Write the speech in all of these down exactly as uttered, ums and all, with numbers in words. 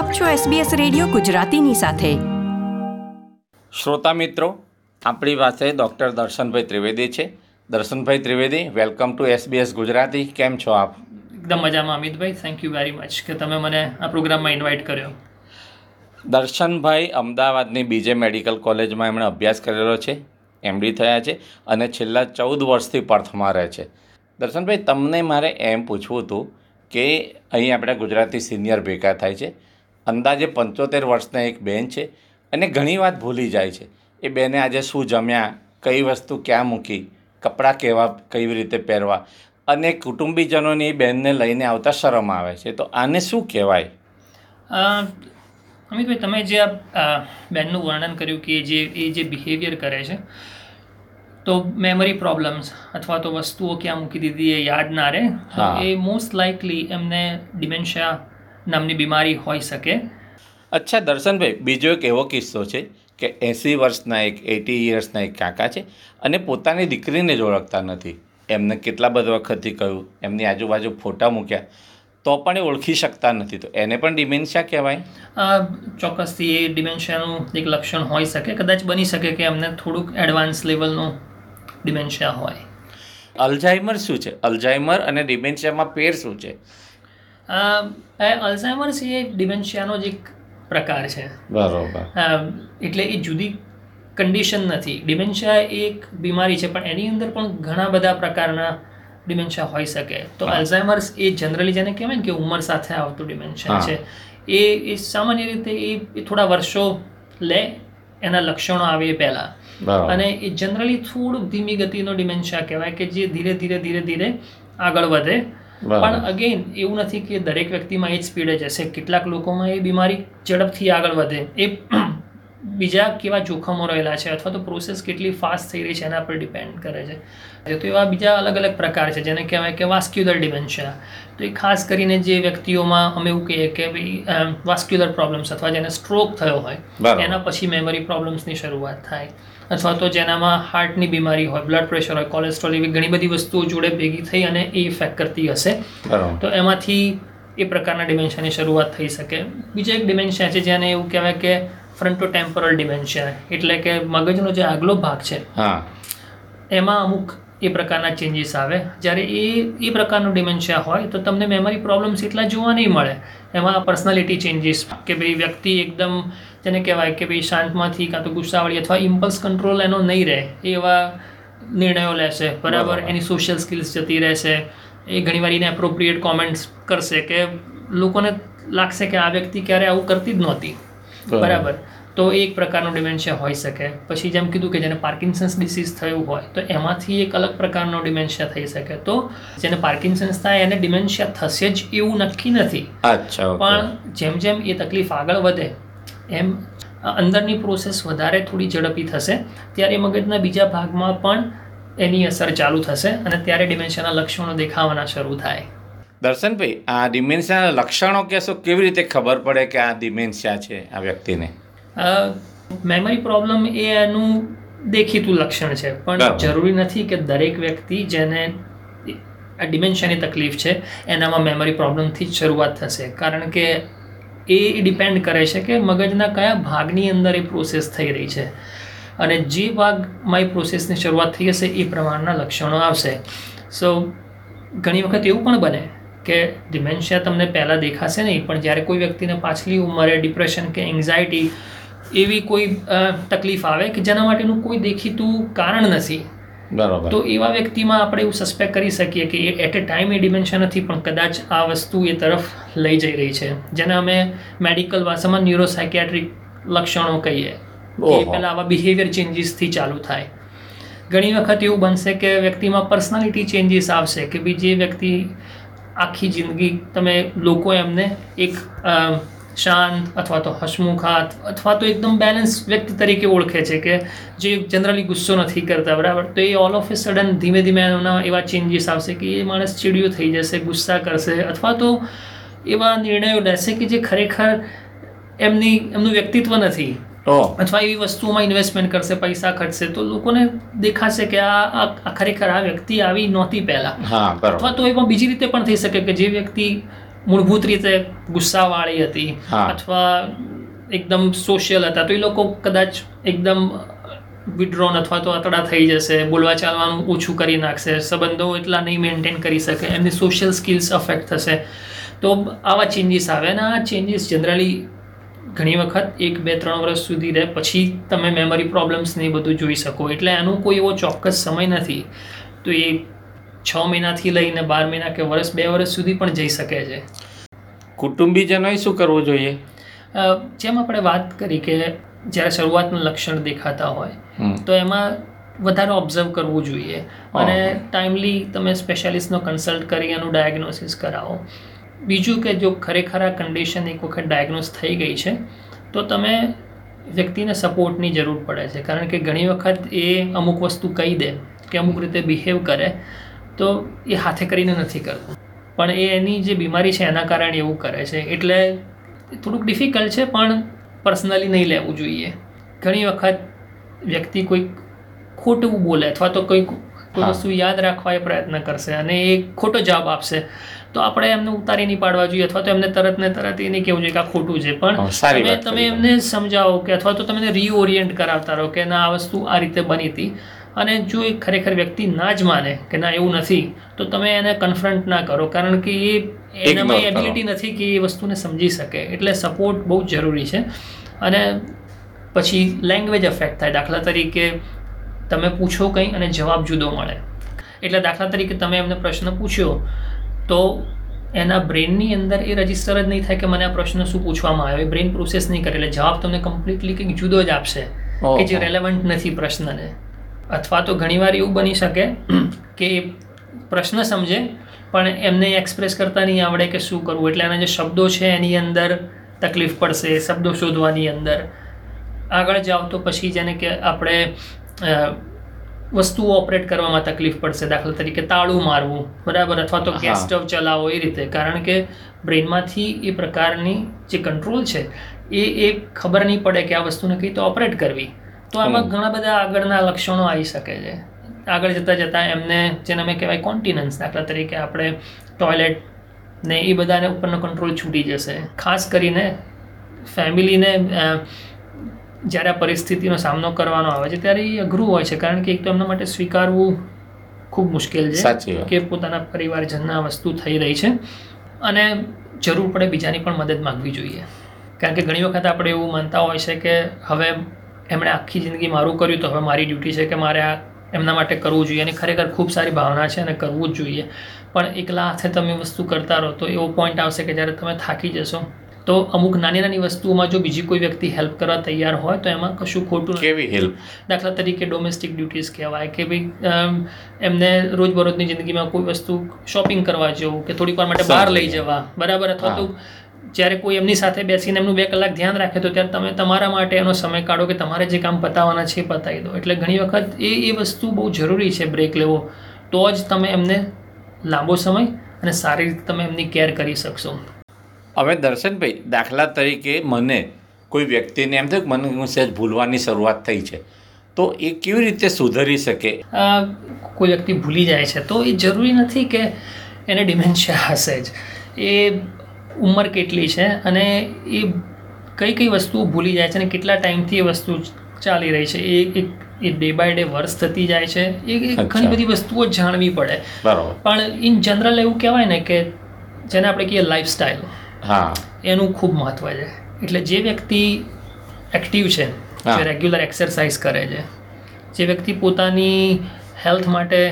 આપ છો SBS radio ગુજરાતીની સાથે. શ્રોતા મિત્રો, આપણી પાસે ડૉક્ટર દર્શનભાઈ ત્રિવેદી છે. Darshanbhai Trivedi, welcome to SBS Gujarati. કેમ છો આપ? એકદમ મજામાં Amitbhai, thank you very much કે તમે મને આ પ્રોગ્રામમાં ઇન્વાઇટ કર્યો. દર્શનભાઈ અમદાવાદની બીજે મેડિકલ કોલેજમાં એમણે અભ્યાસ કરેલો છે, એમડી થયા છે અને છેલ્લા ચૌદ વર્ષથી પર્થમાં રહે છે. દર્શનભાઈ, તમને મારે એમ પૂછવું હતું કે અહીં આપણે ગુજરાતી સિનિયર ભેગા થાય છે. અંદાજે પંચોતેર વર્ષના એક બેન છે અને ઘણી વાત ભૂલી જાય છે. એ બેને આજે શું જમ્યા, કઈ વસ્તુ ક્યાં મૂકી, કપડાં કેવા કેવી રીતે પહેરવા, અને કુટુંબીજનોની એ બેનને લઈને આવતા શરમ આવે છે. તો આને શું કહેવાય? અમિતભાઈ, તમે જે આ બેનનું વર્ણન કર્યું કે જે એ જે બિહેવિયર કરે છે, તો મેમરી પ્રોબ્લેમ્સ અથવા તો વસ્તુઓ ક્યાં મૂકી દીધી એ યાદ ના રહે, એ મોસ્ટ લાઇકલી એમને ડિમેન્શિયા નામની બીમારી હોઈ શકે. અચ્છા દર્શનભાઈ, બીજો એક એવો કિસ્સો છે કે એંસી વર્ષના એક એટી યર્સના એક કાકા છે અને પોતાની દીકરીને જ ઓળખતા નથી. એમને કેટલા બધા વખતથી કહ્યું, એમની આજુબાજુ ફોટા મૂક્યા, તો પણ એ ઓળખી શકતા નથી. તો એને પણ ડિમેન્શિયા કહેવાય? ચોક્કસથી એ ડિમેન્શિયાનું એક લક્ષણ હોઈ શકે. કદાચ બની શકે કે એમને થોડુંક એડવાન્સ લેવલનું ડિમેન્શિયા હોય. અલ્ઝાઇમર શું છે? અલ્ઝાઇમર અને ડિમેન્શિયામાં ફેર શું છે? અલ્ઝાઇમર્સ એ ડિમેન્શિયાનો જ એક પ્રકાર છે. બરોબર. એટલે એ જુદી કન્ડિશન નથી. ડિમેન્શિયા એક બીમારી છે, પણ એની અંદર પણ ઘણા બધા પ્રકારના ડિમેન્શિયા હોઈ શકે. તો અલ્ઝાઇમર્સ એ જનરલી જેને કહેવાય ને કે ઉંમર સાથે આવતું ડિમેન્શિયા છે. એ એ સામાન્ય રીતે એ થોડા વર્ષો લે એના લક્ષણો આવે એ પહેલાં, અને એ જનરલી થોડુંક ધીમી ગતિનો ડિમેન્શિયા કહેવાય કે જે ધીરે ધીરે ધીરે ધીરે આગળ વધે. પણ અગેન એવું નથી કે દરેક વ્યક્તિમાં એ જ સ્પીડે જશે. કેટલાક લોકોમાં એ બીમારી ઝડપથી આગળ વધે. એ બીજા કેવા જોખમો રહેલા છે અથવા તો પ્રોસેસ કેટલી ફાસ્ટ થઈ રહી છે એના પર ડિપેન્ડ કરે છે. તો એવા બીજા અલગ અલગ પ્રકાર છે જેને કહેવાય કે વાસ્ક્યુલર ડિમેન્શિયા. તો એ ખાસ કરીને જે વ્યક્તિઓમાં અમે એવું કહીએ કે ભાઈ વાસ્ક્યુલર પ્રોબ્લેમ્સ અથવા જેને સ્ટ્રોક થયો હોય એના પછી મેમરી પ્રોબ્લેમ્સની શરૂઆત થાય, અથવા તો જેનામાં હાર્ટની બીમારી હોય, બ્લડ પ્રેશર હોય, કોલેસ્ટ્રોલ, એવી ઘણી બધી વસ્તુઓ જોડે ભેગી થઈ અને એ ઇફેક્ટ કરતી હશે. તો એમાંથી એ પ્રકારના ડિમેન્શિયાની શરૂઆત થઈ શકે. બીજો એક ડિમેન્શિયા છે જેને એવું કહેવાય કે ફ્રન્ટોટેમ્પોરલ ડિમેન્શિયા, એટલે કે મગજનો જે આગલો ભાગ છે એમાં અમુક એ પ્રકારના ચેન્જીસ આવે. જ્યારે એ એ પ્રકારનું ડિમેન્શિયા હોય તો તમને મેમરી પ્રોબ્લેમ્સ એટલા જોવા નહીં મળે. એમાં પર્સનાલિટી ચેન્જીસ, કે ભાઈ વ્યક્તિ એકદમ જેને કહેવાય કે ભાઈ શાંતમાંથી કાં તો ગુસ્સાવાળી અથવા ઇમ્પલ્સ કંટ્રોલ એનો નહીં રહે, એવા નિર્ણયો લેશે. બરાબર. એની સોશિયલ સ્કિલ્સ જતી રહેશે. એ ઘણીવાર એને એપ્રોપ્રિએટ કોમેન્ટ્સ કરશે કે લોકોને લાગશે કે આ વ્યક્તિ ક્યારે આવું કરતી જ નહોતી. બરાબર. તો એ એક પ્રકારનું ડિમેન્શિયા હોઈ શકે. પછી જેમ કીધું કે જેને પાર્કિન્સન્સ ડિસીઝ થયું હોય તો એમાંથી એક અલગ પ્રકારનો ડિમેન્શિયા થઈ શકે. તો જેને પાર્કિન્સન્સ થાય એને ડિમેન્શિયા થશે જ એવું નક્કી નથી. પણ જેમ જેમ એ તકલીફ આગળ વધે એમ અંદરની પ્રોસેસ વધારે થોડી ઝડપી થશે, ત્યારે મગજના બીજા ભાગમાં પણ એની અસર ચાલુ થશે અને ત્યારે ડિમેન્શિયાના લક્ષણો દેખાવાના શરૂ થાય. દર્શનભાઈ, આ ડિમેન્શિયાના લક્ષણો કહેશો? કેવી રીતે ખબર પડે કે આ ડિમેન્શિયા છે આ વ્યક્તિને? મેમરી પ્રોબ્લેમ એ એનું દેખીતું લક્ષણ છે, પણ જરૂરી નથી કે દરેક વ્યક્તિ જેને આ ડિમેન્શિયાની તકલીફ છે એનામાં મેમરી પ્રોબ્લેમથી જ શરૂઆત થશે. કારણ કે એ ડિપેન્ડ કરે છે કે મગજના કયા ભાગની અંદર એ પ્રોસેસ થઈ રહી છે, અને જે ભાગમાં એ પ્રોસેસની શરૂઆત થઈ હશે એ પ્રમાણના લક્ષણો આવશે. સો ઘણી વખત એવું પણ બને કે ડિમેન્શિયા તમને પહેલાં દેખાશે નહીં, પણ જ્યારે કોઈ વ્યક્તિને પાછલી ઉંમરે ડિપ્રેશન કે એન્ઝાયટી એવી કોઈ તકલીફ આવે કે જેના માટેનું કોઈ દેખીતું કારણ નથી, બરાબર, તો એવા વ્યક્તિમાં આપણે એવું સસ્પેક્ટ કરી શકીએ કે એટ એ ટાઈમ એ ડિમેન્શિયા નથી, પણ કદાચ આ વસ્તુ એ તરફ લઈ જઈ રહી છે, જેને અમે મેડિકલ ભાષામાં ન્યુરોસાયકિયાટ્રિક લક્ષણો કહીએ. એ પહેલાં આવા બિહેવિયર ચેન્જીસથી ચાલુ થાય. ઘણી વખત એવું બનશે કે વ્યક્તિમાં પર્સનાલિટી ચેન્જીસ આવશે કે ભાઈ જે વ્યક્તિ આખી જિંદગી તમે લોકો એમને એક શાંત અથવા તો હસમુખાત અથવા તો એકદમ બેલેન્સ વ્યક્તિ તરીકે ઓળખે છે કે જે જનરલી ગુસ્સો નથી કરતા, બરાબર, તો એ ઓલ ઓફ એ સડન ધીમે ધીમે એના એવા ચેન્જીસ આવશે કે એ માણસ ચીડિયો થઈ જશે, ગુસ્સા કરશે, અથવા તો એવા નિર્ણયો લેશે કે જે ખરેખર એમની એમનું વ્યક્તિત્વ નથી, અથવા એવી વસ્તુઓમાં ઇન્વેસ્ટમેન્ટ કરશે, પૈસા ખર્ચશે, તો લોકોને દેખાશે કે આ ખરેખર આ વ્યક્તિ આવી નહોતી પહેલાં. અથવા તો એમાં બીજી રીતે પણ થઈ શકે કે જે વ્યક્તિ મૂળભૂત રીતે ગુસ્સાવાળી હતી હા. અથવા એકદમ સોશિયલ હતા, તો એ લોકો કદાચ એકદમ વિડ્રોન અથવા તો અતડા થઈ જશે, બોલવા ચાલવાનું ઓછું કરી નાખશે, સંબંધો એટલા નહીં મેન્ટેન કરી શકે, એમની સોશિયલ સ્કિલ્સ અફેક્ટ થશે. તો આવા ચેન્જીસ આવે અને આ ચેન્જીસ જનરલી ઘણી વખત એક બે ત્રણ વર્ષ સુધી રહે, પછી તમે મેમરી પ્રોબ્લેમ્સ ને એ બધું જોઈ શકો. એટલે આનું કોઈ એવો ચોક્કસ સમય નથી. તો એ છ મહિનાથી લઈને બાર મહિના કે વર્ષ બે વર્ષ સુધી પણ જઈ શકે છે. કુટુંબીજનોએ શું કરવું જોઈએ? અ, જેમ આપણે વાત કરી કે જ્યારે શરૂઆતના લક્ષણ દેખાતા હોય હમ. તો એમાં વધારે ઓબ્ઝર્વ કરવું જોઈએ અને ટાઈમલી તમે સ્પેશિયાલિસ્ટનો કન્સલ્ટ કરી એનું ડાયગ્નોસિસ કરાવો. બીજું કે જો ખરેખર આ કન્ડિશન એક વખત ડાયગ્નોસ થઈ ગઈ છે તો તમે વ્યક્તિને સપોર્ટની જરૂર પડે છે, કારણ કે ઘણી વખત એ અમુક વસ્તુ કહી દે કે અમુક રીતે બિહેવ કરે તો એ હાથે કરીને નથી કરતું, પણ એ એની જે બીમારી છે એના કારણે એવું કરે છે. એટલે થોડુંક ડિફિકલ્ટ છે, પણ પર્સનલી નહીં લેવું જોઈએ. ઘણી વખત વ્યક્તિ કોઈક ખોટું બોલે અથવા તો કોઈ કોઈ વસ્તુ યાદ રાખવા એ પ્રયત્ન કરશે અને એ ખોટો જવાબ આપશે, તો આપણે એમને ઉતારી નહીં પાડવા જોઈએ અથવા તો એમને તરત ને તરત એ નહીં કહેવું જોઈએ કે આ ખોટું છે. પણ તમે તમે એમને સમજાવો કે અથવા તો તમે એને રીઓરિયન્ટ કરાવતા રહો કે ના આ વસ્તુ આ રીતે બની હતી, અને જો એ ખરેખર વ્યક્તિ ના જ માને કે ના એવું નથી, તો તમે એને કન્ફ્રન્ટ ના કરો, કારણ કે એ એનામાં એબિલિટી નથી કે એ વસ્તુને સમજી શકે. એટલે સપોર્ટ બહુ જ જરૂરી છે. અને પછી લેંગ્વેજ અફેક્ટ થાય. દાખલા તરીકે તમે પૂછો કંઈ અને જવાબ જુદો મળે. એટલે દાખલા તરીકે તમે એમને પ્રશ્ન પૂછ્યો તો એના બ્રેનની અંદર એ રજિસ્ટર જ નહીં થાય કે મને આ પ્રશ્ન શું પૂછવામાં આવ્યો, એ બ્રેન પ્રોસેસ નહીં કરે, એટલે જવાબ તમને કમ્પ્લીટલી કંઈક જુદો જ આપશે કે જે રેલેવન્ટ નથી પ્રશ્નને. અથવા તો ઘણીવાર એવું બની શકે કે પ્રશ્ન સમજે પણ એમને એક્સપ્રેસ કરતા નહીં આવડે કે શું કરવું, એટલે એના જે શબ્દો છે એની અંદર તકલીફ પડશે, શબ્દો શોધવાની અંદર. આગળ જાઓ તો પછી જેને કે આપણે વસ્તુઓ ઓપરેટ કરવામાં તકલીફ પડશે, દાખલા તરીકે તાળું મારવું, બરાબર, અથવા તો ગેસ સ્ટવ ચલાવો, એ રીતે. કારણ કે બ્રેનમાંથી એ પ્રકારની જે કંટ્રોલ છે એ એ ખબર નહીં પડે કે આ વસ્તુને કઈ તો ઓપરેટ કરવી. તો આમાં ઘણા બધા આગળના લક્ષણો આવી શકે છે. આગળ જતાં જતાં એમને જેને અમે કહેવાય કોન્ટિનન્સ, દાખલા તરીકે આપણે ટોયલેટ ને એ બધાને ઉપરનો કંટ્રોલ છૂટી જશે. ખાસ કરીને ફેમિલીને જ્યારે આ પરિસ્થિતિનો સામનો કરવાનો આવે છે ત્યારે એ અઘરું હોય છે, કારણ કે એક તો એમના માટે સ્વીકારવું ખૂબ મુશ્કેલ છે કે પોતાના પરિવારજનના વસ્તુ થઈ રહી છે, અને જરૂર પડે બીજાની પણ મદદ માગવી જોઈએ. કારણ કે ઘણી વખત આપણે એવું માનતા હોય છે કે હવે એમણે આખી જિંદગી મારું કર્યું તો હવે મારી ડ્યુટી છે કે મારે આ એમના માટે કરવું જોઈએ, અને ખરેખર ખૂબ સારી ભાવના છે અને કરવું જ જોઈએ. પણ એકલા હાથે તમે વસ્તુ કરતા રહો તો એવો પોઈન્ટ આવશે કે જ્યારે તમે થાકી જશો, તો અમુક નાની નાની વસ્તુઓમાં જો બીજી કોઈ વ્યક્તિ હેલ્પ કરવા તૈયાર હોય તો એમાં કશું ખોટું નથી. કેવી હેલ્પ? દાખલા તરીકે ડોમેસ્ટિક ડ્યુટીઝ કહેવાય કે ભાઈ એમને રોજબરોજની જિંદગીમાં કોઈ વસ્તુ શોપિંગ કરવા જવું કે થોડીક વાર માટે બહાર લઈ જવા, બરાબર, અથવા તો જ્યારે કોઈ એમની સાથે બેસીને એમનું બે કલાક ધ્યાન રાખે તો ત્યારે તમે તમારા માટે એનો સમય કાઢો કે તમારે જે કામ પતાવવાના છે એ પતાવી દો. એટલે ઘણી વખત એ એ વસ્તુ બહુ જરૂરી છે, બ્રેક લેવો, તો જ તમે એમને લાંબો સમય અને સારી રીતે તમે એમની કેર કરી શકશો. હવે દર્શનભાઈ, દાખલા તરીકે મને કોઈ વ્યક્તિને એમ થયું કે મને હું સહેજ ભૂલવાની શરૂઆત થઈ છે, તો એ કેવી રીતે સુધરી શકે? કોઈ વ્યક્તિ ભૂલી જાય છે તો એ જરૂરી નથી કે એને ડિમેન્શિયા હશે જ. એ ઉંમર કેટલી છે અને એ કઈ કઈ વસ્તુઓ ભૂલી જાય છે અને કેટલા ટાઈમથી એ વસ્તુ ચાલી રહી છે, એ એ ડે બાય ડે વર્ષ થતી જાય છે, એ ઘણી બધી વસ્તુઓ જાણવી પડે. બરાબર. પણ ઇન જનરલ એવું કહેવાય ને કે જેને આપણે કહીએ લાઈફસ્ટાઈલ, હા, એનું ખૂબ મહત્વ છે. એટલે જે વ્યક્તિ એક્ટિવ છે, જે રેગ્યુલર એક્સરસાઇઝ કરે છે, જે વ્યક્તિ પોતાની હેલ્થ માટે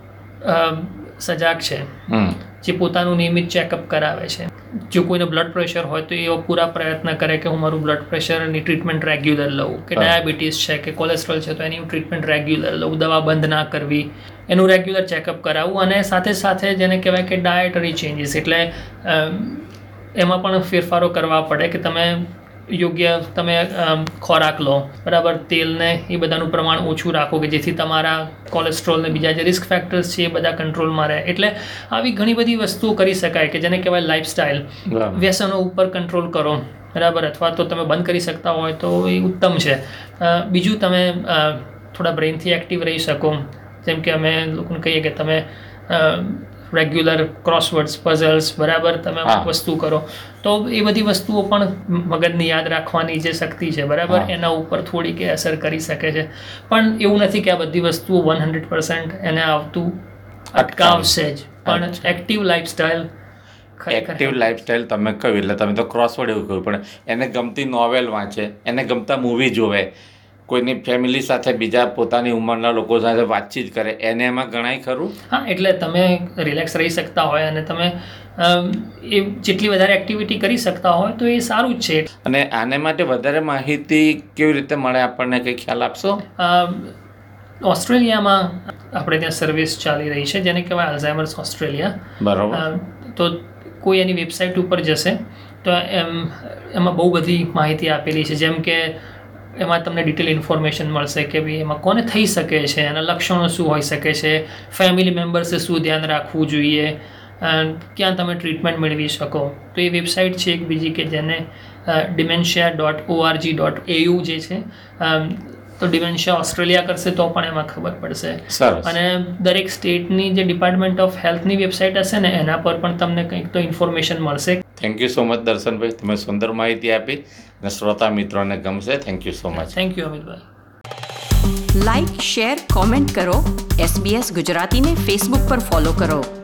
સજાગ છે, જે પોતાનું નિયમિત ચેકઅપ કરાવે છે, જો કોઈને બ્લડ પ્રેશર હોય તો એવો પૂરા પ્રયત્ન કરે કે હું મારું બ્લડ પ્રેશરની ટ્રીટમેન્ટ રેગ્યુલર લઉં, કે ડાયાબિટીસ છે કે કોલેસ્ટ્રોલ છે તો એની ટ્રીટમેન્ટ રેગ્યુલર લઉં, દવા બંધ ના કરવી, એનું રેગ્યુલર ચેકઅપ કરાવવું. અને સાથે સાથે જેને કહેવાય કે ડાયટરી ચેન્જીસ, એટલે એમાં પણ ફેરફારો કરવા પડે કે તમે યોગ્ય તમે ખોરાક લો, બરાબર, તેલને એ બધાનું પ્રમાણ ઓછું રાખો કે જેથી તમારા કોલેસ્ટ્રોલ ને બીજા જે રિસ્ક ફેક્ટર્સ છે એ બધા કંટ્રોલમાં રહે. એટલે આવી ઘણી બધી વસ્તુઓ કરી શકાય કે જેને કહેવાય લાઈફસ્ટાઈલ. વ્યસનો ઉપર કંટ્રોલ કરો, બરાબર, અથવા તો તમે બંધ કરી શકતા હોય તો એ ઉત્તમ છે. બીજું તમે થોડા બ્રેઇનથી એક્ટિવ રહી શકો, જેમ કે અમે લોકોને કહીએ કે તમે રેગ્યુલર ક્રોસવર્ડ્સ પઝલ્સ બરાબર તમે અમુક હા. વસ્તુ કરો તો એ બધી વસ્તુઓ પણ મગજને યાદ રાખવાની જે શક્તિ છે બરાબર હા. એના ઉપર થોડીક એ અસર કરી શકે છે પણ એવું નથી કે આ બધી વસ્તુઓ વન હંડ્રેડ પર્સન્ટ એને આવતું અટકાવશે જ પણ અચ્છા. એક્ટિવ લાઈફસ્ટાઈલ એક્ટિવ લાઈફસ્ટાઈલ તમે કહ્યું એટલે તમે તો ક્રોસવર્ડ એવું કહ્યું પણ એને ગમતી નોવેલ વાંચે, એને ગમતા મૂવી જોવે, કોઈની ફેમિલી સાથે બીજા પોતાની ઉંમરના લોકો સાથે વાતચીત કરે, એને એમાં ગણાય ખરું? હા એટલે તમે રિલેક્સ રહી શકતા હોય અને તમે અમ, એ જેટલી વધારે એક્ટિવિટી કરી શકતા હોય તો એ સારું જ છે. અને આને માટે વધારે માહિતી કેવી રીતે મળે આપણને કંઈ ખ્યાલ આપશો? અમ, ઓસ્ટ્રેલિયામાં આપણે ત્યાં સર્વિસ ચાલી રહી છે જેને કહેવાય અલ્ઝાઇમર્સ ઓસ્ટ્રેલિયા. બરોબર. અમ, તો કોઈ એની વેબસાઇટ ઉપર જશે તો એમ એમાં બહુ બધી માહિતી આપેલી છે જેમ કે એમાં તમને ડિટેલ ઇન્ફોર્મેશન મળશે કે ભાઈ એમાં કોને થઈ શકે છે, એના લક્ષણો શું હોઈ શકે છે, ફેમિલી મેમ્બર્સે શું ધ્યાન રાખવું જોઈએ, અ, ક્યાં તમે ટ્રીટમેન્ટ મેળવી શકો. તો એ વેબસાઇટ છે એક બીજી કે જેને dementia dot org dot au જે છે અમ, તો ડિમેન્શિયા ઓસ્ટ્રેલિયા કરશે તો પણ એમાં ખબર પડશે. સરસ. અને દરેક સ્ટેટની જે ડિપાર્ટમેન્ટ ઓફ હેલ્થની વેબસાઇટ હશે ને એના પર પણ તમને કંઈક તો ઇન્ફોર્મેશન મળશે. Thank you so much Darshanbhai, તમે સુંદર માહિતી આપી અને શ્રોતા મિત્રોને ગમશે. Thank you so much. Thank you Amitbhai. Like share comment કરો. એસબીએસ ગુજરાતીને ફેસબુક પર ફોલો કરો.